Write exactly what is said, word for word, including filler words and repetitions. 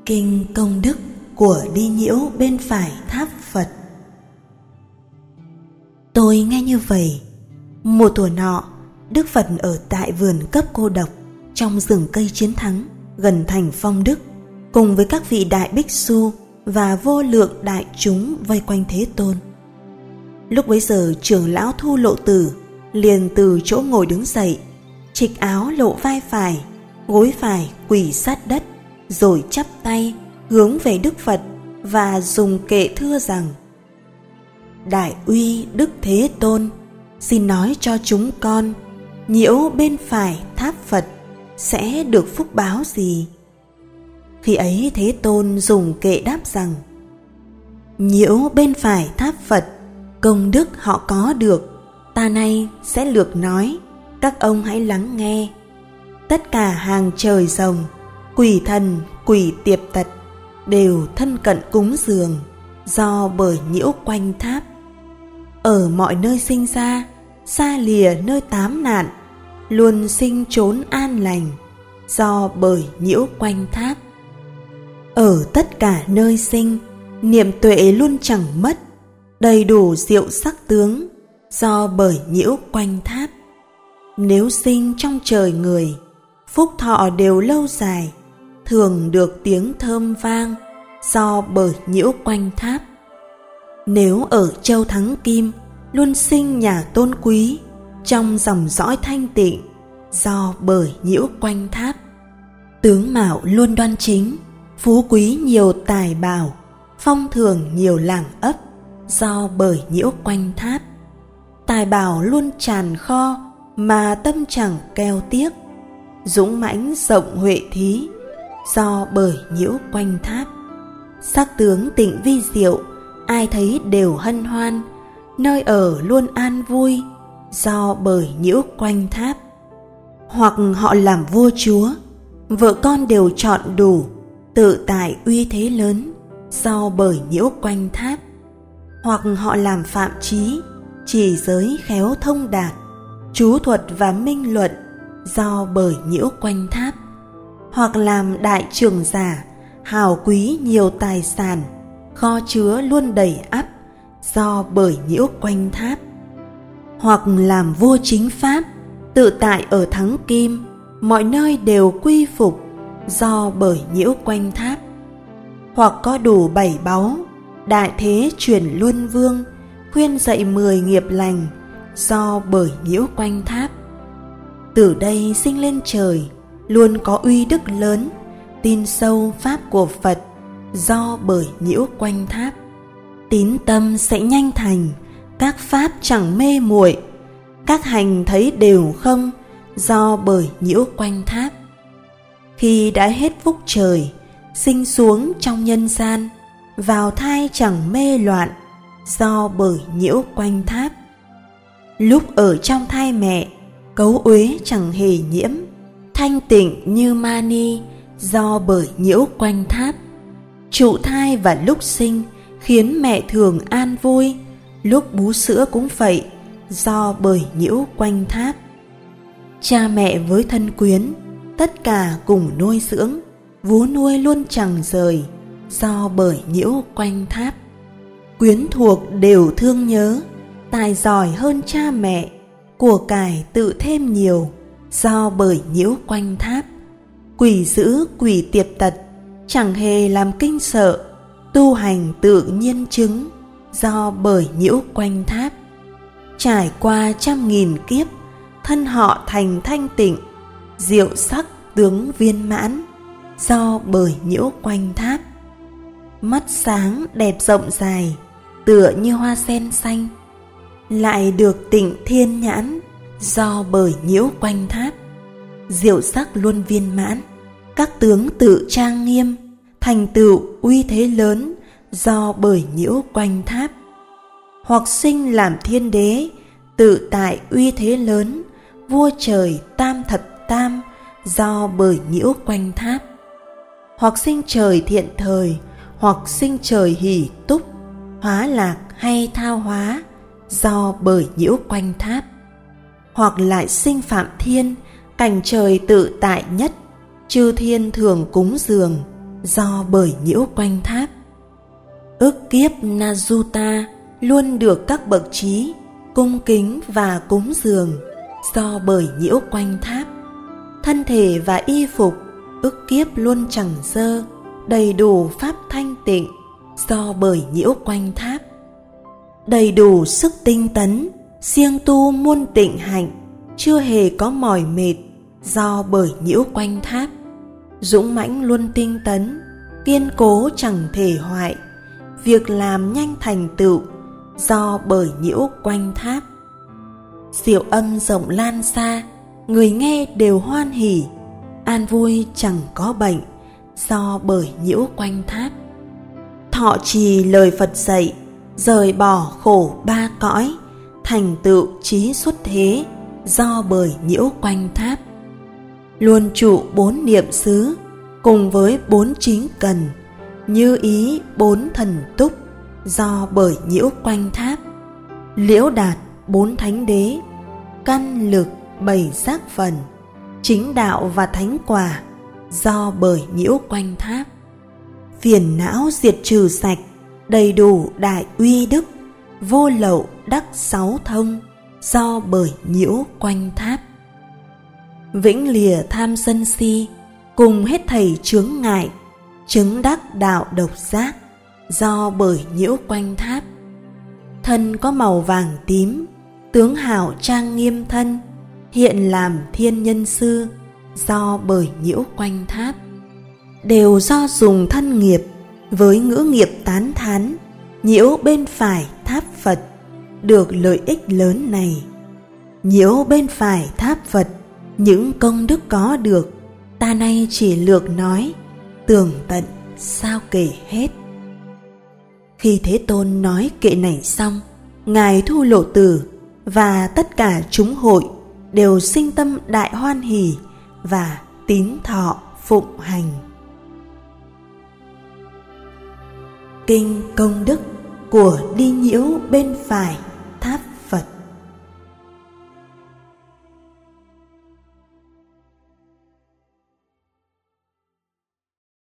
Kinh công đức của đi nhiễu bên phải tháp Phật. Tôi nghe như vậy. Một thuở nọ, Đức Phật ở tại vườn cấp cô độc trong rừng cây Chiến Thắng gần thành Phong Đức, cùng với các vị đại bích su và vô lượng đại chúng vây quanh Thế Tôn. Lúc bấy giờ trưởng lão Thu Lộ Tử liền từ chỗ ngồi đứng dậy, trịch áo lộ vai phải, gối phải quỳ sát đất, rồi chắp tay hướng về Đức Phật và dùng kệ thưa rằng: Đại uy Đức Thế Tôn, xin nói cho chúng con, nhiễu bên phải tháp Phật sẽ được phúc báo gì? Khi ấy Thế Tôn dùng kệ đáp rằng: Nhiễu bên phải tháp Phật, công đức họ có được, ta nay sẽ lược nói, các ông hãy lắng nghe. Tất cả hàng trời rồng, quỷ thần, quỷ tiệp tật đều thân cận cúng dường, do bởi nhiễu quanh tháp. Ở mọi nơi sinh ra, xa lìa nơi tám nạn, luôn sinh trốn an lành, do bởi nhiễu quanh tháp. Ở tất cả nơi sinh, niệm tuệ luôn chẳng mất, đầy đủ diệu sắc tướng, do bởi nhiễu quanh tháp. Nếu sinh trong trời người, phúc thọ đều lâu dài, thường được tiếng thơm vang, do bởi nhiễu quanh tháp. Nếu ở châu Thắng Kim, luôn sinh nhà tôn quý, trong dòng dõi thanh tịnh, do bởi nhiễu quanh tháp. Tướng mạo luôn đoan chính, phú quý nhiều tài bảo, phong thường nhiều làng ấp, do bởi nhiễu quanh tháp. Tài bảo luôn tràn kho, mà tâm chẳng keo tiếc, dũng mãnh rộng huệ thí, do bởi nhiễu quanh tháp. Sắc tướng tịnh vi diệu, ai thấy đều hân hoan, nơi ở luôn an vui, do bởi nhiễu quanh tháp. Hoặc họ làm vua chúa, vợ con đều chọn đủ, tự tại uy thế lớn, do bởi nhiễu quanh tháp. Hoặc họ làm phạm trí, chỉ giới khéo thông đạt, chú thuật và minh luận, do bởi nhiễu quanh tháp. Hoặc làm đại trưởng giả, hào quý nhiều tài sản, kho chứa luôn đầy ắp, do bởi nhiễu quanh tháp. Hoặc làm vua chính pháp, tự tại ở Thắng Kim, mọi nơi đều quy phục, do bởi nhiễu quanh tháp. Hoặc có đủ bảy báu, đại thế chuyển luân vương, khuyên dạy mười nghiệp lành, do bởi nhiễu quanh tháp. Từ đây sinh lên trời, luôn có uy đức lớn, tin sâu pháp của Phật, do bởi nhiễu quanh tháp. Tín tâm sẽ nhanh thành, các pháp chẳng mê muội, các hành thấy đều không, do bởi nhiễu quanh tháp. Khi đã hết phúc trời, sinh xuống trong nhân gian, vào thai chẳng mê loạn, do bởi nhiễu quanh tháp. Lúc ở trong thai mẹ, cấu uế chẳng hề nhiễm, thanh tịnh như mani, do bởi nhiễu quanh tháp. Trụ thai và lúc sinh khiến mẹ thường an vui, lúc bú sữa cũng vậy, do bởi nhiễu quanh tháp. Cha mẹ với thân quyến, tất cả cùng nuôi dưỡng, vú nuôi luôn chẳng rời, do bởi nhiễu quanh tháp. Quyến thuộc đều thương nhớ, tài giỏi hơn cha mẹ, của cải tự thêm nhiều, do bởi nhiễu quanh tháp. Quỷ dữ quỷ tiệp tật, chẳng hề làm kinh sợ, tu hành tự nhiên chứng, do bởi nhiễu quanh tháp. Trải qua trăm nghìn kiếp, thân họ thành thanh tịnh, diệu sắc tướng viên mãn, do bởi nhiễu quanh tháp. Mắt sáng đẹp rộng dài, tựa như hoa sen xanh, lại được tịnh thiên nhãn, do bởi nhiễu quanh tháp. Diệu sắc luôn viên mãn, các tướng tự trang nghiêm, thành tựu uy thế lớn, do bởi nhiễu quanh tháp. Hoặc sinh làm thiên đế, tự tại uy thế lớn, vua trời tam thập tam, do bởi nhiễu quanh tháp. Hoặc sinh trời thiện thời, hoặc sinh trời hỷ túc, hóa lạc hay thao hóa, do bởi nhiễu quanh tháp. Hoặc lại sinh phạm thiên, cảnh trời tự tại nhất, chư thiên thường cúng dường, do bởi nhiễu quanh tháp. Ức kiếp Najuta luôn được các bậc trí cung kính và cúng dường do bởi nhiễu quanh tháp. Thân thể và y phục ức kiếp luôn chẳng dơ, đầy đủ pháp thanh tịnh do bởi nhiễu quanh tháp. Đầy đủ sức tinh tấn, siêng tu muôn tịnh hạnh, chưa hề có mỏi mệt do bởi nhiễu quanh tháp. Dũng mãnh luôn tinh tấn, kiên cố chẳng thể hoại, việc làm nhanh thành tựu do bởi nhiễu quanh tháp. Diệu âm rộng lan xa, người nghe đều hoan hỉ, an vui chẳng có bệnh do bởi nhiễu quanh tháp. Thọ trì lời Phật dạy, rời bỏ khổ ba cõi, thành tựu trí xuất thế do bởi nhiễu quanh tháp. Luôn trụ bốn niệm xứ cùng với bốn chính cần, như ý bốn thần túc do bởi nhiễu quanh tháp. Liễu đạt bốn thánh đế, căn lực bảy giác phần, chính đạo và thánh quả do bởi nhiễu quanh tháp. Phiền não diệt trừ sạch, đầy đủ đại uy đức, vô lậu đắc sáu thông do bởi nhiễu quanh tháp. Vĩnh lìa tham sân si cùng hết thảy chướng ngại, chứng đắc đạo độc giác do bởi nhiễu quanh tháp. Thân có màu vàng tím, tướng hảo trang nghiêm thân, hiện làm thiên nhân sư do bởi nhiễu quanh tháp. Đều do dùng thân nghiệp với ngữ nghiệp tán thán, nhiễu bên phải tháp Phật được lợi ích lớn này. Nhiễu bên phải tháp Phật những công đức có được, ta nay chỉ lược nói, tường tận sao kể hết. Khi Thế Tôn nói kệ này xong, Ngài Thu Lộ Tử và tất cả chúng hội đều sinh tâm đại hoan hỷ và tín thọ phụng hành. Kinh công đức của đi nhiễu bên phải